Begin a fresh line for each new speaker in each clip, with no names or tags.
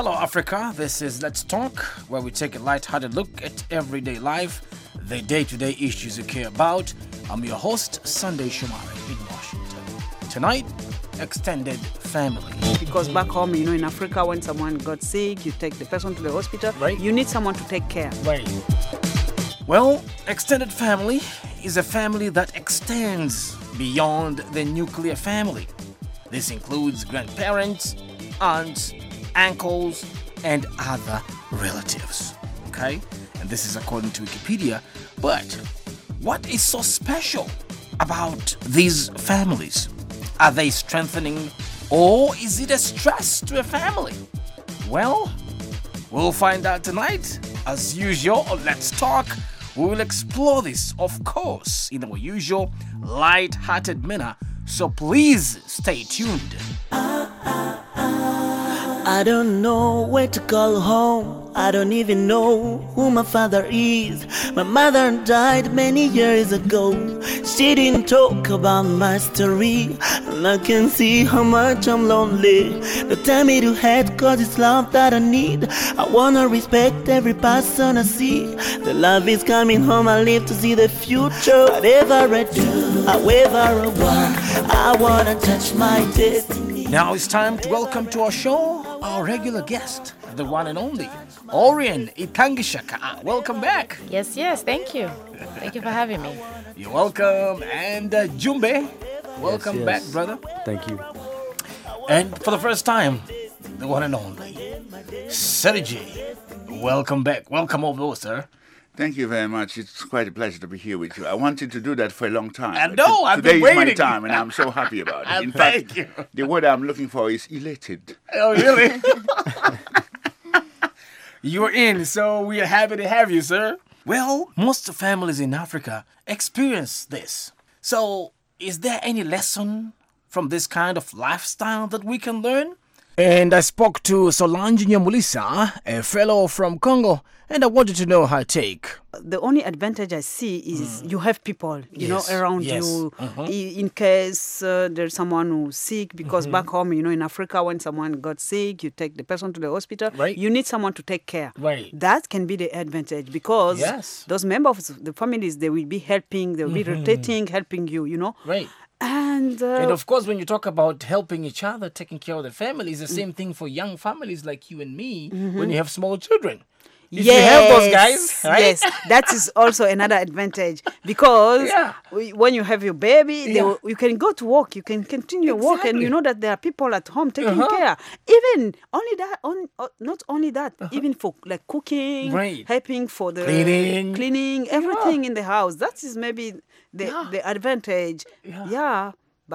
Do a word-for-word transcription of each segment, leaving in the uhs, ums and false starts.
Hello, Africa. This is Let's Talk, where we take a light-hearted look at everyday life, the day-to-day issues you care about. I'm your host, Sunday Shumari in Washington. Tonight, extended family.
Because back home, you know, in Africa, when someone got sick, you take the person to the hospital.
Right.
You need someone to take care.
Right. Well, extended family is a family that extends beyond the nuclear family. This includes grandparents, aunts, uncles, and other relatives. Okay? And this is according to Wikipedia. But what is so special about these families? Are they strengthening, or is it a stress to a family? Well, we'll find out tonight. As usual, Let's Talk. We will explore this, of course, in our usual light-hearted manner. So please stay tuned.
I don't know where to call home. I don't even know who my father is. My mother died many years ago. She didn't talk about my story, and I can see how much I'm lonely. Don't tell me to hate, cause it's love that I need. I wanna respect every person I see. The love is coming home, I live to see the future. Whatever I do, however I want, I wanna touch my destiny.
Now it's time to welcome to our show our regular guest, the one and only, Orion Itangishaka. Welcome back.
Yes, yes, thank you. Thank you for having me.
You're welcome. And uh, Jumbe, welcome
Yes,
back,
yes.
brother.
Thank you.
And for the first time, the one and only, Sergi. Welcome back. Welcome over, sir.
Thank you very much. It's quite a pleasure to be here with you. I wanted to do that for a long time.
I
but
know,
t-
I've
Today
been
is my
waiting.
time, and I'm so happy about it. In
Thank
fact,
you.
the word I'm looking for is elated.
Oh, really? You're in, so we are happy to have you, sir. Well, most families in Africa experience this. So, is there any lesson from this kind of lifestyle that we can learn? And I spoke to Solange Nyamulisa, a fellow from Congo, and I wanted to know her take.
The only advantage I see is you have people, you
Yes,
know, around
yes.
you.
Uh-huh.
I- In case uh, there's someone who's sick, because back home, you know, in Africa, when someone got sick, you take the person to the hospital.
Right.
You need someone to take care.
Right.
That can be the advantage, because
Yes.
those members of the families, they will be helping, they will be rotating, helping you, you know.
Right.
And, uh,
And of course, when you talk about helping each other, taking care of the family, it's the same thing for young families like you and me when you have small children. If you have those guys, right?
Yes, that is also another advantage, because
Yeah.
we- when you have your baby, they
Yeah.
will- you can go to work, you can continue your work, and
Exactly.
you know that there are people at home taking
Uh-huh.
care. Even only that, on, uh, not only that, even for like cooking,
Right.
helping for the
Cleaning.
cleaning, everything in the house. That is maybe the
Yeah.
the advantage.
Yeah.
Yeah,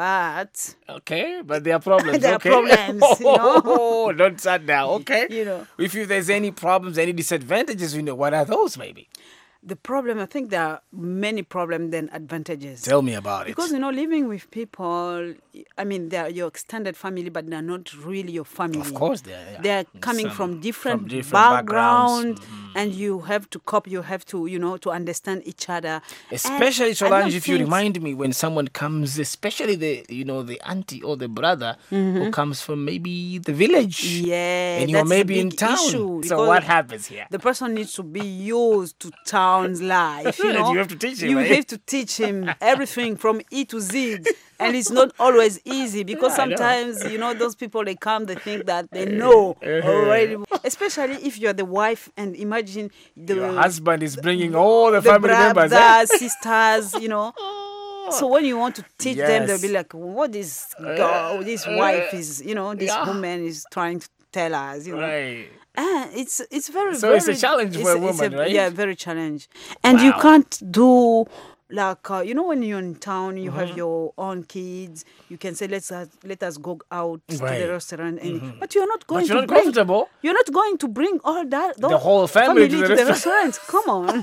but
Okay, but there are problems.
There are
okay?
problems, you know.
Oh, don't start now, okay?
You know.
If you, there's any problems, any disadvantages, you know, what are those maybe?
the problem, I think there are many problems than advantages.
Tell me about it.
Because, you know, living with people, I mean, they're your extended family, but they're not really your family.
Of course they are, yeah.
They're coming
Some-
from different,
from different
background,
backgrounds.
and you have to cope, you have to, you know, to understand each other.
Especially,
And I
Solange,
don't
if you
think-
remind me when someone comes, especially the, you know, the auntie or the brother who comes from maybe the village.
Yeah,
And you're
that's a
maybe in
big
town.
issue,
So
because
what happens here?
The person needs to be used to town's life. You know,
You have to teach him,
You
right?
have to teach him everything from E to Z, and it's not always easy because
Yeah, I know.
sometimes you know those people they come they think that they know
Uh-huh.
already. Especially if you're the wife, and imagine the
Your husband is bringing all the,
the
family members. eh?
brothers, sisters, you know. So when you want to teach them, they'll be
Yes.
like, "What this girl, this wife is, you know, this
Yeah.
woman is trying to tell us, you know."
Right.
Ah, it's it's very
So
very,
it's a challenge for
it's-
a
it's
woman, right?
Yeah, very challenge. And you
Wow.
can't do like uh, you know when you're in town, you
Mm-hmm.
have your own kids. You can say let's uh, let us go out to
Right.
the restaurant, and but you're not going
you're
to
not
bring,
comfortable.
You're not going to bring all that
The whole family to the
restaurant. Come on.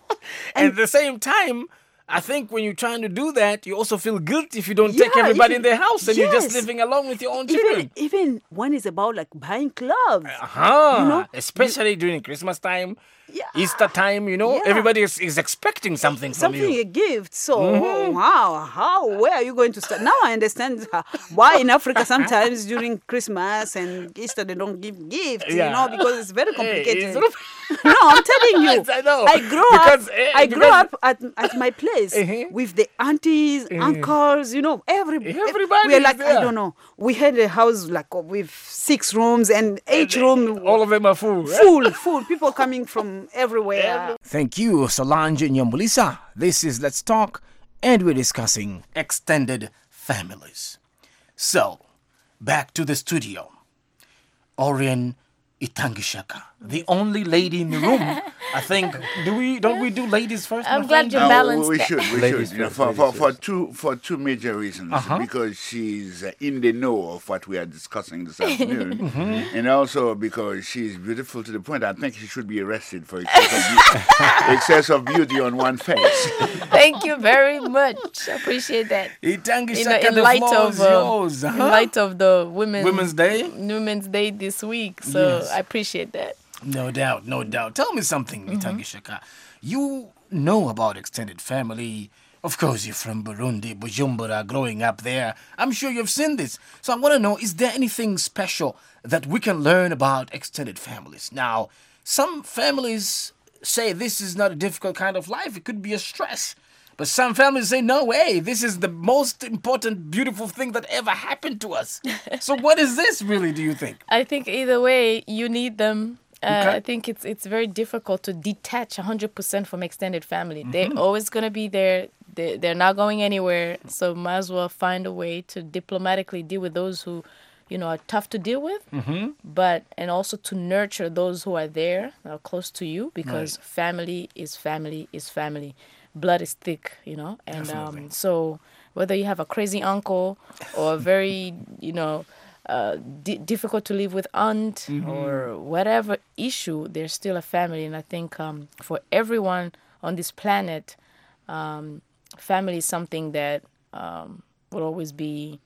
And at the same time, I think when you're trying to do that, you also feel guilty if you don't take
Yeah,
everybody
if
in
you-
the house and you're just
yes.
living alone with your own
Even
children.
even when it's about like buying clothes.
Uh-huh.
you know,
Especially during Christmas time.
Yeah.
Easter time, you know,
Yeah.
everybody is, is expecting something from
Something
you.
a gift. So wow, how where are you going to start? Now I understand uh, why in Africa sometimes during Christmas and Easter they don't give gifts. You
Yeah.
know, because it's very
Hey,
complicated.
it's-
No, I'm telling you.
Yes, I know.
I grew
Because,
up.
eh,
I grew
because-
up at, at my place
Uh-huh.
with the aunties, uncles. You know, every
Everybody
We're
is
like
there.
I don't know. We had a house like uh, with six rooms and each room
All of them are full. Right?
full, full. People coming from everywhere.
Thank you, Solange Nyambulisa. This is Let's Talk, and we're discussing extended families. So, back to the studio. Orion Itangishaka, the only lady in the room. I think. Do we? Don't we do ladies first?
I'm
my
glad
friend?
you
Uh,
balanced
we
that.
should, we
Ladies
should, you know,
first,
for, for,
ladies
for
first.
two for two major reasons.
Uh-huh.
Because she's uh, in the know of what we are discussing this afternoon,
Mm-hmm.
and also because she's beautiful to the point I think she should be arrested for excess of, beauty, excess of beauty on one face.
Thank you very much. I appreciate that.
Itangishaka,
In, in
the
light
floor
of
is
uh,
yours.
in
Uh-huh.
light of the women's
Women's Day?
Women's Day this week, so
Yes.
I appreciate that.
No doubt, no doubt. Tell me something,
Mm-hmm.
Itangishaka. You know about extended family. Of course, you're from Burundi, Bujumbura, growing up there. I'm sure you've seen this. So I want to know, is there anything special that we can learn about extended families? Now, some families say this is not a difficult kind of life. It could be a stress. But some families say, no way, this is the most important, beautiful thing that ever happened to us. So what is this really, do you think?
I think either way, you need them. Uh,
Okay.
I think it's it's very difficult to detach one hundred percent from extended family.
Mm-hmm.
They're always going to be there. They, they're not going anywhere. So might as well find a way to diplomatically deal with those who, you know, are tough to deal with. Mm-hmm. But, and also to nurture those who are there, are close to you, because
Right.
family is family is family. Blood is thick, you know. And
Definitely.
um, so whether you have a crazy uncle or a very, you know, uh, di- difficult to live with aunt or whatever issue, they're still a family. And I think um, for everyone on this planet, um, family is something that um, will always be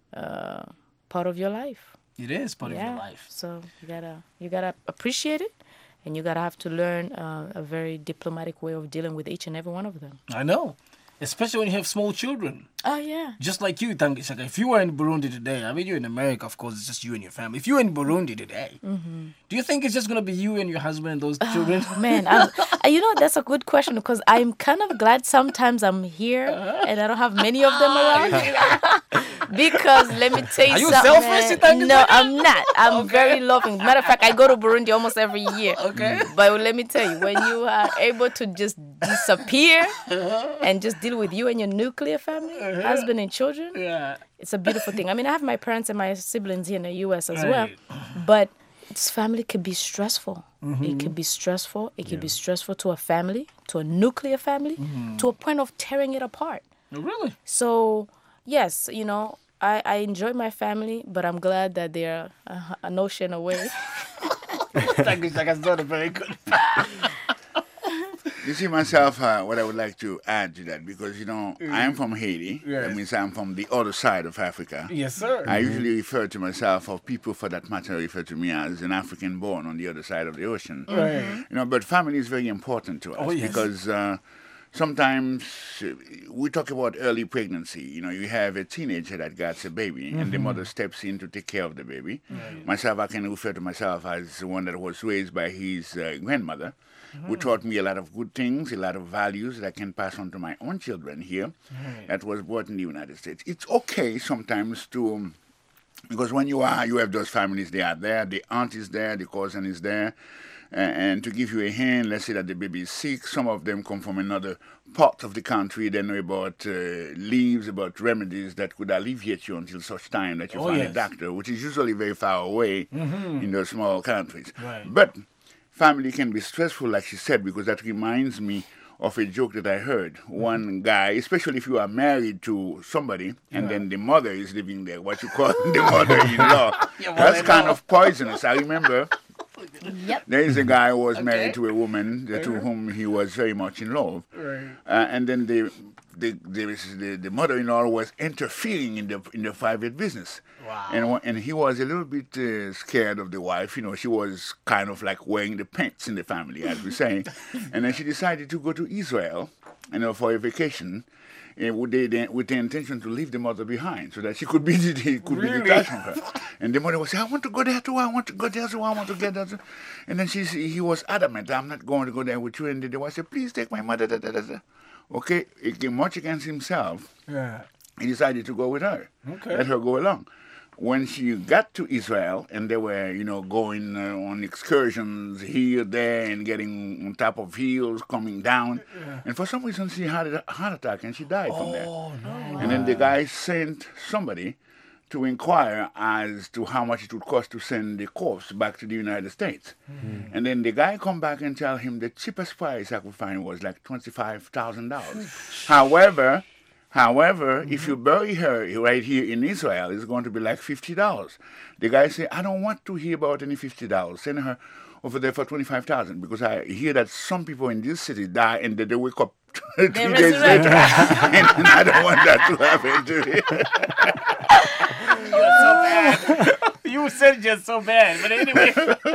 uh, part of your life.
It is part
yeah.
of your life.
So you gotta you gotta appreciate it, and you gotta have to learn uh, a very diplomatic way of dealing with each and every one of them.
I know. Especially when you have small children.
Oh yeah.
Just like you, Tangishaka. If you were in Burundi today, I mean, you're in America, of course, it's just you and your family. If you're in Burundi today, do you think it's just going to be you and your husband and those children?
Man, I'm, uh, you know, that's a good question, because I'm kind of glad sometimes I'm here and I don't have many of them around. Because let me tell you
Are you
something.
selfish, you think?
man. No, I'm not. I'm very loving. Matter of fact, I go to Burundi almost every year.
Okay.
But let me tell you, when you are able to just disappear and just deal with you and your nuclear family, husband and children,
Yeah.
it's a beautiful thing. I mean, I have my parents and my siblings here in the U S as well,
Right.
but this family can be stressful. It can be stressful. It can be stressful to a family, to a nuclear family, to a point of tearing it apart.
Oh, really?
So, yes, you know, I, I enjoy my family, but I'm glad that they're uh, an ocean away.
Tangishaka's not a very good.
You see, myself, uh, what I would like to add to that, because, you know, I'm from Haiti.
Yes.
That means I'm from the other side of Africa.
Yes, sir.
I usually refer to myself, or people for that matter refer to me as an African born on the other side of the ocean.
Right.
You know, but family is very important to us
Oh, yes.
because uh, sometimes uh, we talk about early pregnancy. You know, you have a teenager that gets a baby and the mother steps in to take care of the baby. Myself, I can refer to myself as one that was raised by his uh, grandmother, who taught me a lot of good things, a lot of values that I can pass on to my own children here that was brought in the United States. It's okay sometimes to... Um, because when you are, you have those families, they are there, the aunt is there, the cousin is there, and, and to give you a hand, let's say that the baby is sick, some of them come from another part of the country, they know about uh, leaves, about remedies that could alleviate you until such time that you
Oh,
find
yes.
a doctor, which is usually very far away in those small countries.
Right.
But family can be stressful, like she said, because that reminds me of a joke that I heard. One guy, especially if you are married to somebody and then the mother is living there, what you call the mother-in-law. That's kind of poisonous. I remember
Yep.
there is a guy who was married to a woman that, to whom he was very much in love.
Right.
Uh, and then the the the, the, the mother-in-law was interfering in the in the private business.
Wow.
And wa- and he was a little bit uh, scared of the wife. You know, she was kind of like wearing the pants in the family, as we say. And then she decided to go to Israel, you know, for a vacation. Uh, with, the, with the intention to leave the mother behind so that she could be he could
Really?
be detached from her. And the mother was saying, I want to go there too, I want to go there too, I want to get there too. And then she, he was adamant, I'm not going to go there with you. And the wife said, please take my mother. Da, da, da, da. Okay, it came much against himself.
Yeah.
He decided to go with her.
Okay.
Let her go along. When she got to Israel and they were, you know, going uh, on excursions here, there, and getting on top of hills, coming down,
Yeah.
and for some reason she had a heart attack and she died from that.
Oh, no.
And then the guy sent somebody to inquire as to how much it would cost to send the corpse back to the United States.
Mm-hmm.
And then the guy come back and tell him the cheapest price I could find was like twenty-five thousand dollars. However, However, if you bury her right here in Israel, it's going to be like fifty dollars. The guy said, I don't want to hear about any fifty dollars. Send her over there for twenty-five thousand dollars because I hear that some people in this city die and then they wake up three
They
days
resurrect.
later. and, and I don't want that to happen to me.
You're so bad. You said you're so bad. But anyway.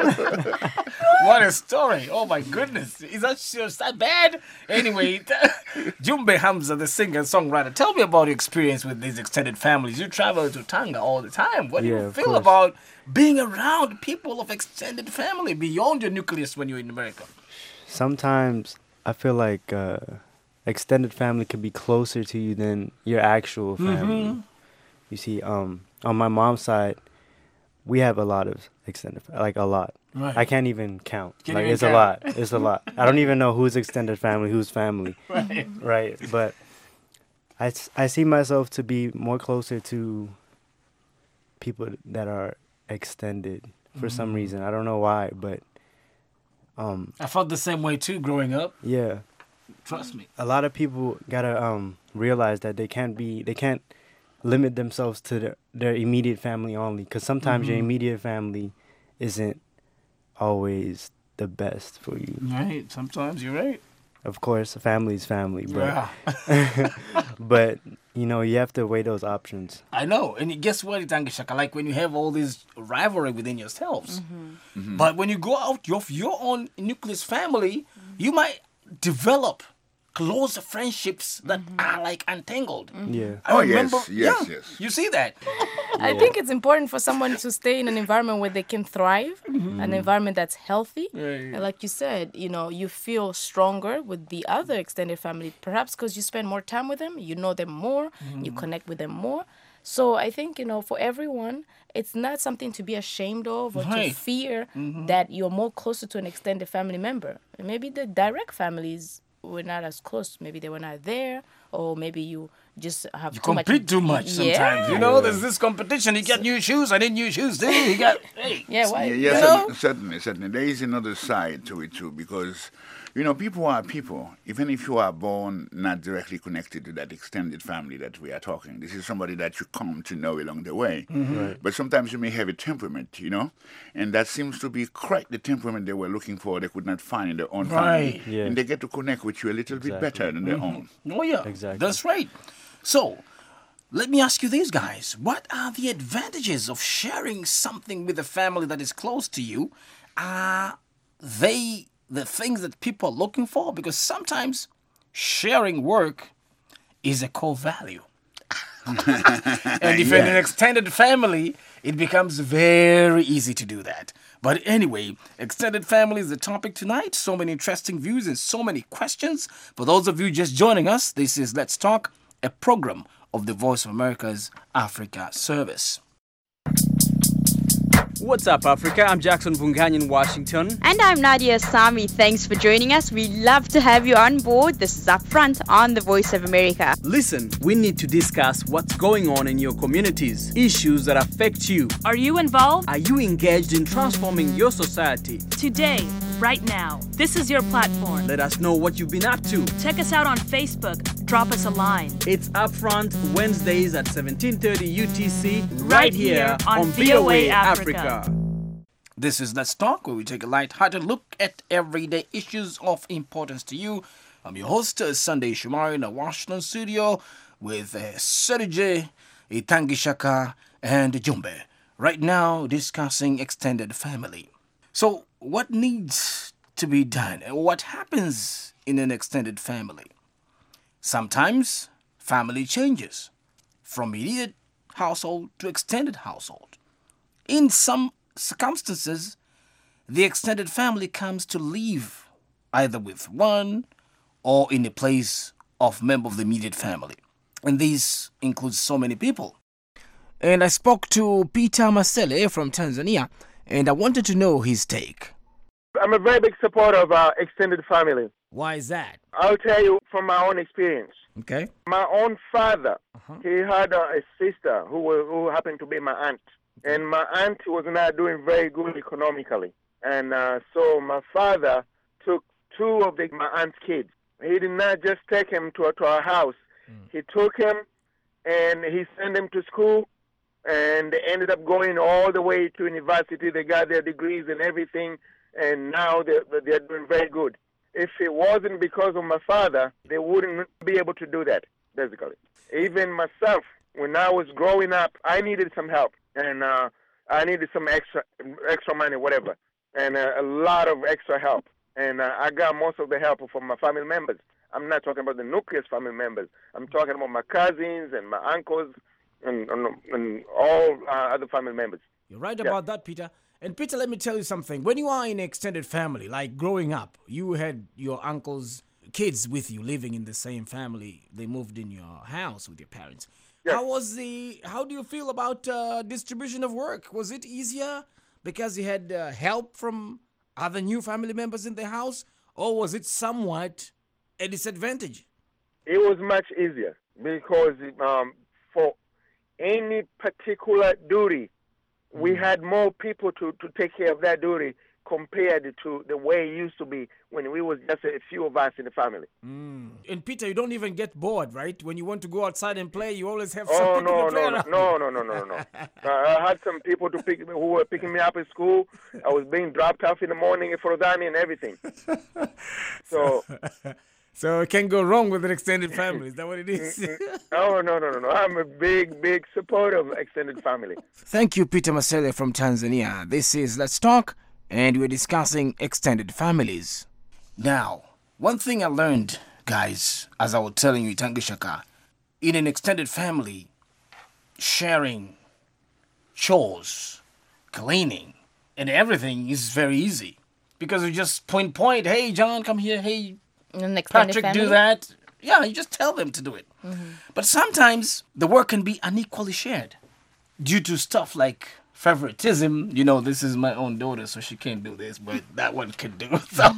What a story. Oh, my goodness. Is that just that bad? Anyway, Jumbe Hamza, the singer-songwriter, tell me about your experience with these extended families. You travel to Tanga all the time. What do
Yeah,
you
of
feel
course.
about being around people of extended family beyond your nucleus when you're in America?
Sometimes I feel like uh, extended family could be closer to you than your actual family.
Mm-hmm.
You see, um, on my mom's side, we have a lot of extended, fa- like a lot.
Right.
I can't even count.
Can't
like
even
it's
count.
a lot. It's a lot. I don't even know who's extended family, who's family.
Right.
Right. But I, s- I see myself to be more closer to people that are extended for
Mm-hmm.
some reason. I don't know why, but um,
I felt the same way, too, growing up.
yeah.
Trust me.
A lot of people gotta um realize that they can't be they can't limit themselves to their, their immediate family only, because sometimes your
Mhm.
immediate family isn't always the best for you.
Right. Sometimes you're right.
Of course, family is family, but
Yeah.
but you know you have to weigh those options.
I know. And guess what, Itangishaka? Like when you have all this rivalry within yourselves. But when you go out of your own nucleus family, you might develop close friendships that are like untangled.
Yeah.
I
Oh,
remember,
yes, yes,
yeah,
yes.
You see that?
I think it's important for someone to stay in an environment where they can thrive, an environment that's healthy.
Yeah, yeah.
And like you said, you know, you feel stronger with the other extended family, perhaps because you spend more time with them, you know them more, you connect with them more. So I think, you know, for everyone, it's not something to be ashamed of or
Right.
to fear that you're more closer to an extended family member. Maybe the direct families were not as close. Maybe they were not there, or maybe you just have
You
too much.
compete too much sometimes. You know, there's this competition. He got new shoes. I didn't new shoes too. He got, hey.
Yeah, why?
Yeah,
you
yeah,
know?
certainly, certainly, certainly. There is another side to it too, because, you know, people are people. Even if you are born not directly connected to that extended family that we are talking, this is somebody that you come to know along the way.
Right.
But sometimes you may have a temperament, you know, and that seems to be quite the temperament they were looking for. They could not find in their own
Right.
family,
Yeah.
and they get to connect with you a little bit
Exactly.
better than their own.
Oh, yeah.
Exactly.
That's right. So, let me ask you this, guys. What are the advantages of sharing something with a family that is close to you? Are they the things that people are looking for? Because sometimes sharing work is a core value. And if you're in an
Yes.
extended family, it becomes very easy to do that. But anyway, extended family is the topic tonight. So many interesting views and so many questions. For those of you just joining us, this is Let's Talk, a program of the Voice of America's Africa Service.
What's up, Africa? I'm Jackson Vungany in Washington.
And I'm Nadia Sami. Thanks for joining us. We love to have you on board. This is Upfront on the Voice of America.
Listen, we need to discuss what's going on in your communities, issues that affect you.
Are you involved?
Are you engaged in transforming your society?
Today, right now, this is your platform.
Let us know what you've been up to.
Check us out on Facebook. Drop us a line.
It's Upfront Wednesdays at seventeen thirty U T C, right,
Right
here
here on
on
V O A
V O A
Africa.
Africa.
This is Let's Talk, where we take a light-hearted look at everyday issues of importance to you. I'm your host, uh, Sunday Shumari, in the Washington studio with uh, Serge, Itangishaka, and Jumbe. Right now, discussing extended family. So, what needs to be done? What happens in an extended family? Sometimes, family changes from immediate household to extended household. In some circumstances, the extended family comes to live either with one or in a place of member of the immediate family. And this includes so many people. And I spoke to Peter Masele from Tanzania, and I wanted to know his take.
I'm a very big supporter of our extended family.
Why is that?
I'll tell you from my own experience.
Okay.
My own father,
Uh-huh.
he had a, a sister who was, who happened to be my aunt. And my aunt was not doing very good economically. And uh, so my father took two of the, my aunt's kids. He did not just take him to, to our house. Mm. He took him and he sent them to school. And they ended up going all the way to university. They got their degrees and everything, and now they're, they're doing very good. If it wasn't because of my father, they wouldn't be able to do that, basically. Even myself, when I was growing up, I needed some help, and uh, I needed some extra extra money, whatever, and uh, a lot of extra help. And uh, I got most of the help from my family members. I'm not talking about the nucleus family members. I'm talking about my cousins and my uncles, And, and, and all uh, other family members.
You're right
Yeah.
about that, Peter. And Peter, let me tell you something. When you are in an extended family, like growing up, you had your uncle's kids with you living in the same family. They moved in your house with your parents.
Yeah.
How was the, how do you feel about uh, distribution of work? Was it easier because you had uh, help from other new family members in the house? Or was it somewhat a disadvantage?
It was much easier because um, for any particular duty, we had more people to, to take care of that duty compared to the way it used to be when we was just a few of us in the family.
Mm. And Peter, you don't even get bored, right? When you want to go outside and play, you always have
Oh,
something
no,
to play
no, no,
around.
no, no, no, no, no. uh, I had some people to pick who were picking me up at school. I was being dropped off in the morning in Frodani and everything. So...
So it can go wrong with an extended family. Is that what it is?
Oh, no, no, no, no. I'm a big, big supporter of extended family.
Thank you, Peter Masele from Tanzania. This is Let's Talk, and we're discussing extended families. Now, one thing I learned, guys, as I was telling you, Tangishaka, in an extended family, sharing chores, cleaning, and everything is very easy. Because you just point, point, hey, John, come here, hey,
An extended
Patrick,
family?
do that. Yeah, you just tell them to do it. Mm-hmm. But sometimes the work can be unequally shared due to stuff like favoritism. You know, this is my own daughter, so she can't do this, but that one can do it. So,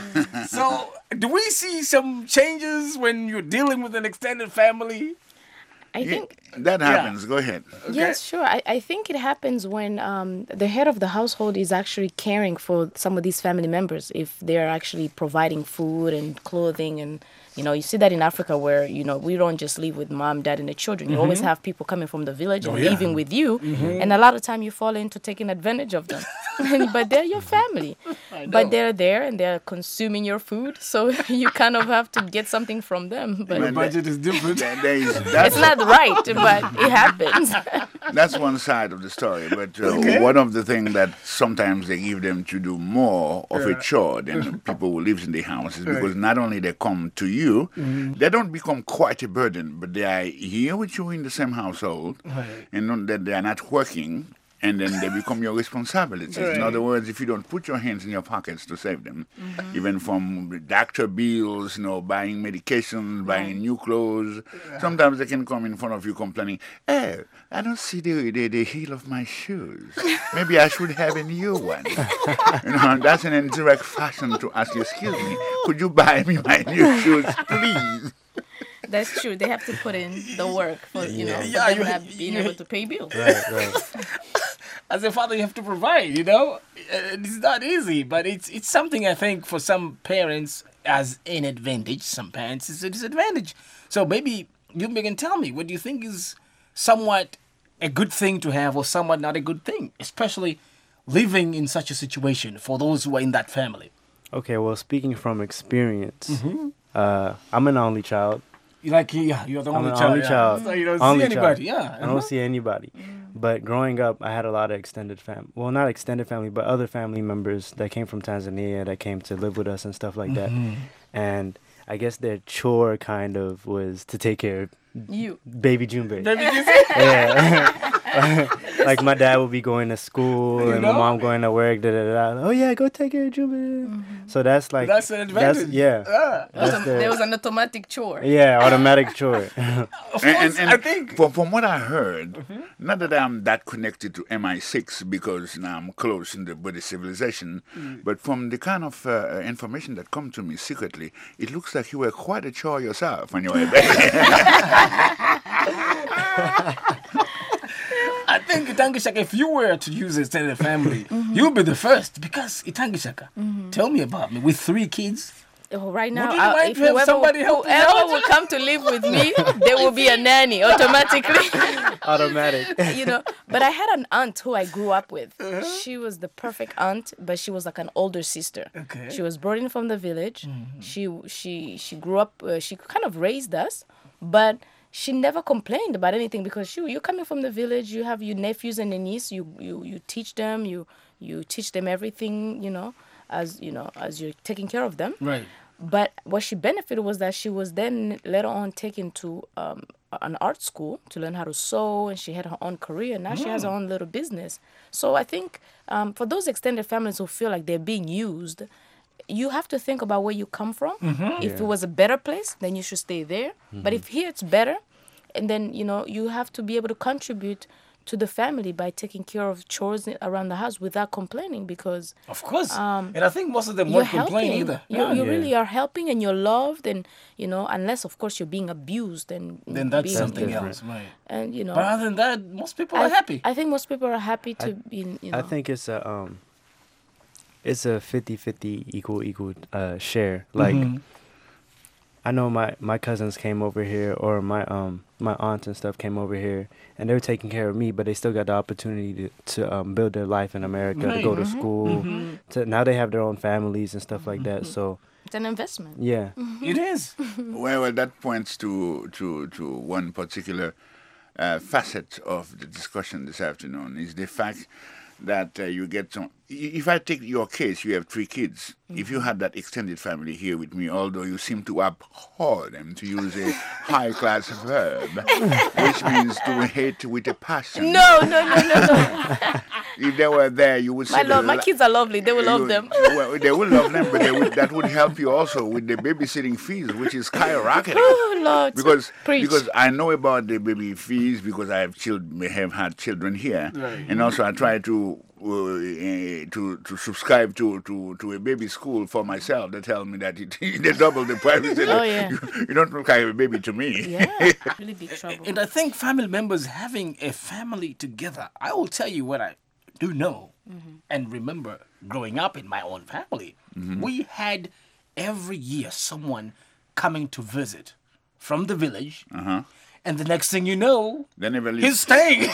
so do we see some changes when you're dealing with an extended family?
I think
that happens.
Yeah.
Go ahead.
Yes, sure. I, I think it happens when um, the head of the household is actually caring for some of these family members. If they're actually providing food and clothing, and you know, you see that in Africa where you know we don't just live with mom, dad, and the children. You
Mm-hmm.
always have people coming from the village and
yeah.
living with you,
Mm-hmm.
and a lot of time you fall into taking advantage of them. But they're your family. But they're there and they're consuming your food, so you kind of have to get something from them. But
The budget is different.
There- there is- that's,
it's not right, but it happens.
that's one side of the story. But uh, one of the things that sometimes they give them to do more of a chore than people who lives in the house is because not only they come to you, they don't become quite a burden, but they are here with you in the same household, and not that they are not working. And then they become your responsibilities. In other words, if you don't put your hands in your pockets to save them,
Mm-hmm.
even from doctor bills, you know, buying medications, buying new clothes, sometimes they can come in front of you complaining, hey, I don't see the, the, the heel of my shoes. Maybe I should have a new one. You know, that's an indirect fashion to ask you, excuse me, could you buy me my new shoes, please?
That's true. They have to put in the work for you know
Yeah,
for them
you-
not being
you-
able to pay bills.
Right, right.
As a father, you have to provide, you know. Uh, It's not easy, but it's it's something I think for some parents as an advantage. Some parents it's a disadvantage. So maybe you can tell me, what do you think is somewhat a good thing to have or somewhat not a good thing, especially living in such a situation for those who are in that family?
Okay, well, speaking from experience, Uh, I'm an only child.
Like, yeah, you're the
I'm
only
an
child.
only
yeah.
child.
So you don't
only
see anybody.
child.
Yeah.
I
uh-huh.
don't see anybody. But growing up, I had a lot of extended family. Well, not extended family, but other family members that came from Tanzania that came to live with us and stuff like that.
Mhm.
And I guess their chore kind of was to take care of
You.
baby Jumbe.
Baby Jumbe?
Yeah. Like my dad would be going to school
You
and
know?
my mom going to work. Da, da, da. Oh yeah, go take care of Jumbe. So that's like
That's an advantage.
yeah.
Ah.
There was,
That's
a,
the-
there was an automatic chore.
yeah, automatic chore.
Of
And,
course,
and, and
I think.
from, from what I heard, not that I'm that connected to M I six because now I'm close in the Buddhist civilization, but from the kind of uh, information that come to me secretly, it looks like you were quite a chore yourself when you were back.
I think Itangishaka, if you were to use extended family, you'll be the first because Itangishaka, tell me about me with three kids.
Oh, right now,
Would you
uh,
like
if
to have
whoever,
somebody help you
whoever
out?
will come to live with me, there will be a nanny automatically.
Automatic.
You know, but I had an aunt who I grew up with. She was the perfect aunt, but she was like an older sister.
Okay.
She was brought in from the village. She she she grew up. Uh, she kind of raised us, but she never complained about anything because she, you're coming from the village. You have your nephews and your niece. You you you teach them. You you teach them everything. You know, as you know, as you're taking care of them.
Right.
But what she benefited was that she was then later on taken to um, an art school to learn how to sew, and she had her own career. Now she has her own little business. So I think um, for those extended families who feel like they're being used, you have to think about where you come from. If it was a better place, then you should stay there. But if here it's better, and then, you know, you have to be able to contribute to the family by taking care of chores around the house without complaining because
Of course.
Um,
and I think most of them
you're
won't complain
helping.
either.
You,
Yeah.
you
Yeah.
really are helping and you're loved, and you know, unless of course you're being abused and
Then that's
being,
something
different.
else, right?
And you know,
But other than that, most people
I,
are happy.
I think most people are happy to be. In, you know,
I think it's a um, it's a fifty-fifty equal equal uh share. Like
Mhm.
I know my my cousins came over here, or my um my aunts and stuff came over here, and they were taking care of me, but they still got the opportunity to to um build their life in America, to go to school. To now they have their own families and stuff like that. So
it's an investment.
yeah,
It is.
Well, well, that points to to to one particular uh, facet of the discussion this afternoon is the fact that uh, you get some. i- If I take your case, you have three kids. If you had that extended family here with me, although you seem to abhor them, to use a high class verb, which means to hate with a passion.
No, no, no, no, no.
If they were there, you would say
my
the
love, my
la-
kids are lovely. They will love
you-
them.
Well, they will love them, but they would, that would help you also with the babysitting fees, which is skyrocketing.
Oh Lord,
Because
preach.
because I know about the baby fees because I have children, have had children here,
Right.
and also I try to uh, eh, to to subscribe to, to, to a baby school for myself. They tell me that it, they double the price. They say,
Oh, yeah.
you, you don't look like a baby to me.
yeah, really big trouble.
And I think family members having a family together, I will tell you what I do know and remember growing up in my own family. We had every year someone coming to visit from the village.
Uh-huh.
And the next thing you know,
They never leave.
he's staying.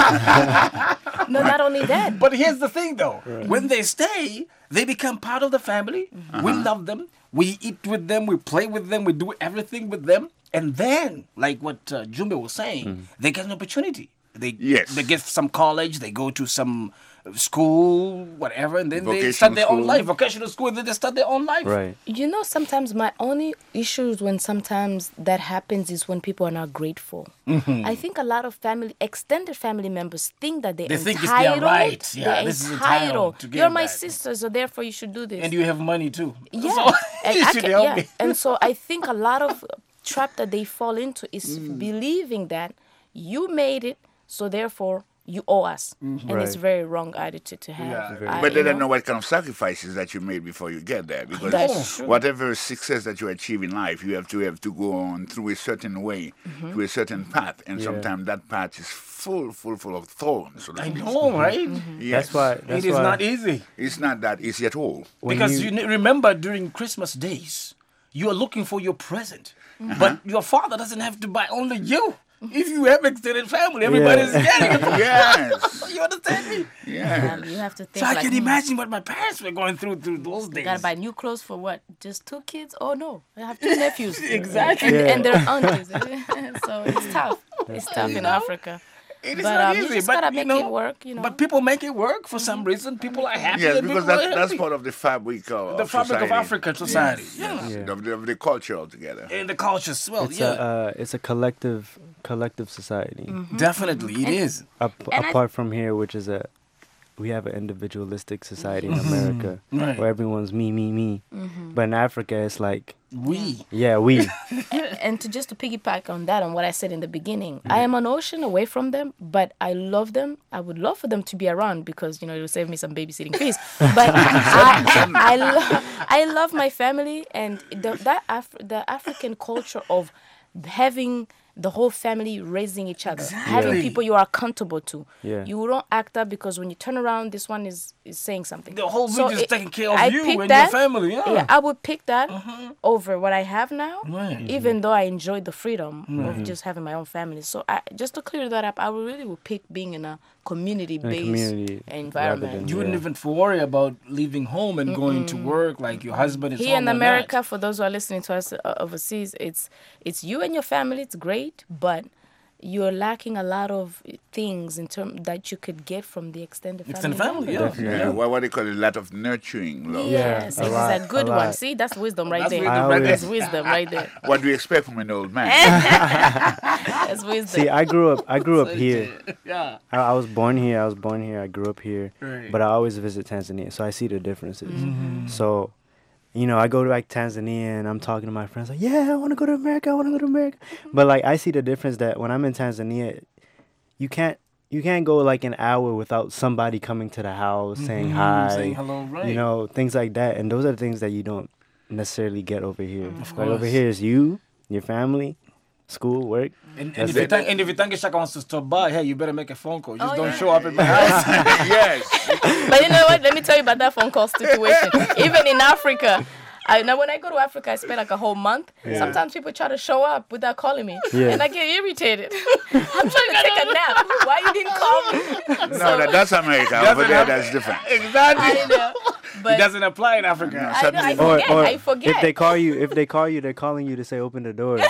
No, not only that.
But here's the thing, though. When they stay, they become part of the family. We love them. We eat with them. We play with them. We do everything with them. And then, like what uh, Jumbe was saying, they get an opportunity. They
Yes.
they get some college. They go to some school, whatever, and then they
Vocational
start their own
school.
life. Vocational school. And then they start their own life.
right.
You know, sometimes my only issues when sometimes that happens is when people are not grateful. I think a lot of family, extended family members think that they're
They think it's
entitled.
their right. Yeah,
they're
this is
entitled.
entitled to get
You're my
that.
sister, so therefore you should do this.
And you have money too.
yeah,
So,
and,
you
I
should
can-
help
yeah.
me.
and so I think a lot of trap that they fall into is believing that you made it, so therefore you owe us, and it's
Right.
very wrong attitude to have.
Yeah,
very
I-
But they
you
don't know what kind of sacrifices that you made before you get there. Because
That's true.
whatever success that you achieve in life, you have to have to go on through a certain way, through a certain path, and
Yeah.
sometimes that path is full, full, full of thorns. So
I
that-
know, right?
Yes.
That's why. That's
It is
why
not easy.
It's not that easy at all.
when
Because
you-
you, ne- remember during Christmas days, you are looking for your present, but your father doesn't have to buy only you. if you have extended family, everybody's
Yeah.
getting it.
Yes.
You understand me?
Yeah.
Um, you have to think
So I
like,
can
hmm,
imagine what my parents were going through through those
you
days.
gotta buy new clothes for what? Just two kids? Oh no, I have two nephews.
Exactly.
And,
Yeah.
and their aunties. So it's tough. It's tough in Africa.
It is
But
not
um, you
easy,
just
but
gotta
you
make
know,
it work, you know.
But people make it work for some reason. People are happy.
Yes,
and
because
people
that's,
are
that's
happy.
part of the fabric of,
The
of
fabric of
society.
African society. Yeah.
Yeah.
Of, the, of the culture altogether.
And the culture as well.
It's
yeah.
a uh, it's a collective collective society.
Definitely, it is.
Ap-
And I-
apart from here, which is a we have an individualistic society in America
Right.
where everyone's me me me. But in Africa, it's like
We.
yeah we.
And to just to piggyback on that, on what I said in the beginning, I am an ocean away from them, but I love them. I would love for them to be around because, you know, it will save me some babysitting fees. But I, I, lo- I love my family, and the, that Af- the African culture of having the whole family raising each other, having
Yeah.
people you are accountable to.
Yeah.
You don't act up because when you turn around, this one is, is saying something.
The whole village is
it-
taking care of
I
you
picked
and
that-
your family. Yeah.
Yeah, I would pick that over what I have now,
Right.
even though I enjoyed the freedom of just having my own family. So I, just to clear that up, I would really would pick being in a community-based
community rather
environment.
than-
You wouldn't
Yeah.
even worry about leaving home and going to work like your husband is
Here
home
in
and
America,
that.
for those who are listening to us uh, overseas, it's it's you and your family. It's great, but you're lacking a lot of things in term that you could get from the extended family.
Extended family, yeah.
members.
Yeah, what, what they call a lot of nurturing love.
Yes,
a
it's
lot,
a good
a
one.
lot.
See, that's wisdom right
That's
there.
wisdom
right
That's
there.
wisdom right there.
What do you expect from an old man?
That's wisdom.
See, I grew up I grew up here.
Yeah.
I, I was born here. I was born here. I grew up here.
Right.
But I always visit Tanzania, so I see the differences. So, you know, I go to like Tanzania and I'm talking to my friends like, yeah, I want to go to America. I want to go to America. But like, I see the difference that when I'm in Tanzania, you can't you can't go like an hour without somebody coming to the house saying hi,
saying hello, right.
you know, things like that. And those are the things that you don't necessarily get over here.
Of
Like over
course.
here is you, your family, school, work.
And, and,
That's
if you
it.
think, and if you think Ishaka wants to stop by, hey, you better make a phone call. Just
Oh,
don't
yeah.
show up at my house.
Yes.
But you know what? Let me tell you about that phone call situation. Even in Africa, I now when I go to Africa, I spend like a whole month. Sometimes people try to show up without calling me,
Yeah.
and I get irritated. I'm trying to take a nap. Why you didn't call me?
No, that, that's America. Over there, that's different.
Exactly.
I know,
It
but
doesn't apply in Africa.
I, know, I
Or,
forget.
or
I forget.
if they call you, if they call you, they're calling you to say open the door.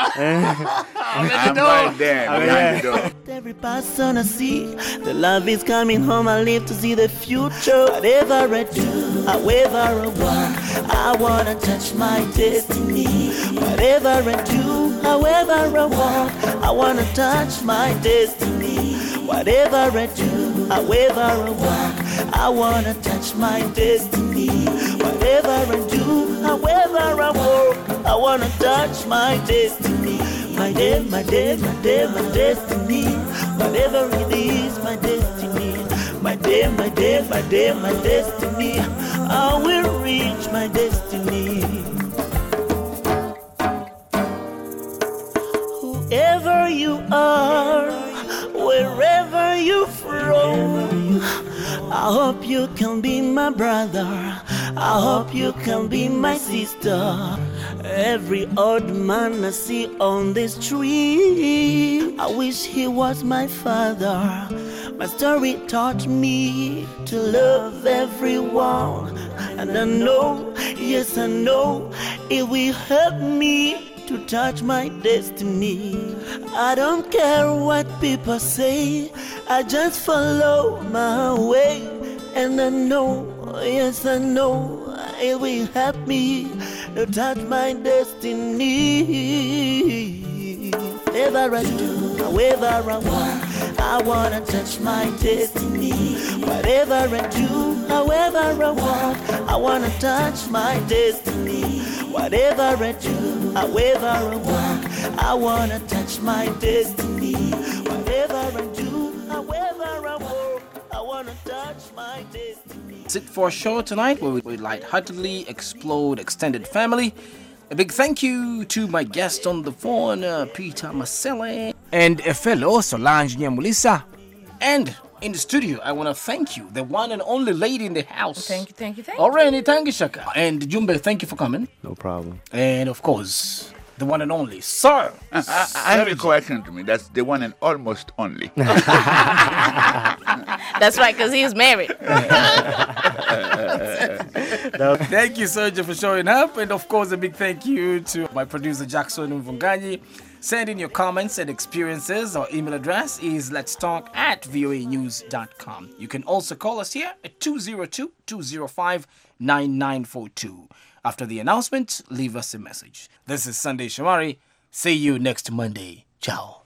I'm right there behind the door.
Every person I see, the love is coming home. I live to see the future. Whatever I do, however I walk, I wanna touch my destiny. Whatever I do, however I walk, I wanna touch my destiny. Whatever I do, however I walk, I wanna touch my destiny. Whatever I do, however I walk, I wanna touch my destiny. My day, my day, my day, my destiny. Whatever it is, my destiny. My day, my day, my day, my destiny. I will reach my destiny. Whoever you are, wherever you're from, I hope you can be my brother. I hope you can be my sister. Every old man I see on the street, I wish he was my father. My story taught me to love everyone, and I know, yes I know, it will help me to touch my destiny. I don't care what people say, I just follow my way, and I know, yes I know, it will help me to touch my destiny. Whatever I do, however I want, I wanna touch my destiny. Whatever I do, however I want, I wanna touch my destiny. Whatever I do, however I want, I wanna touch my destiny. Whatever I do, however I want, I wanna touch my destiny.
That's it for our show tonight, where we lightheartedly explode extended family. A big thank you to my guest on the phone, uh, Peter Masele, and a fellow Solange Nyamulisa. And in the studio, I want to thank you, the one and only lady in the house.
Thank you, thank you, thank you.
Already, thank you, Shaka. And Jumbe, thank you for coming.
No problem.
And of course, the one and only Sir.
I, I, I have a correction to me. That's the one and almost only.
That's right, because he's married.
Thank you, Sergio, for showing up. And of course, a big thank you to my producer, Jackson Mvunganyi. Send in your comments and experiences. Our email address is let's talk at voa news dot com. You can also call us here at two zero two, two zero five, nine nine four two. After the announcement, leave us a message. This is Sunday Shomari. See you next Monday. Ciao.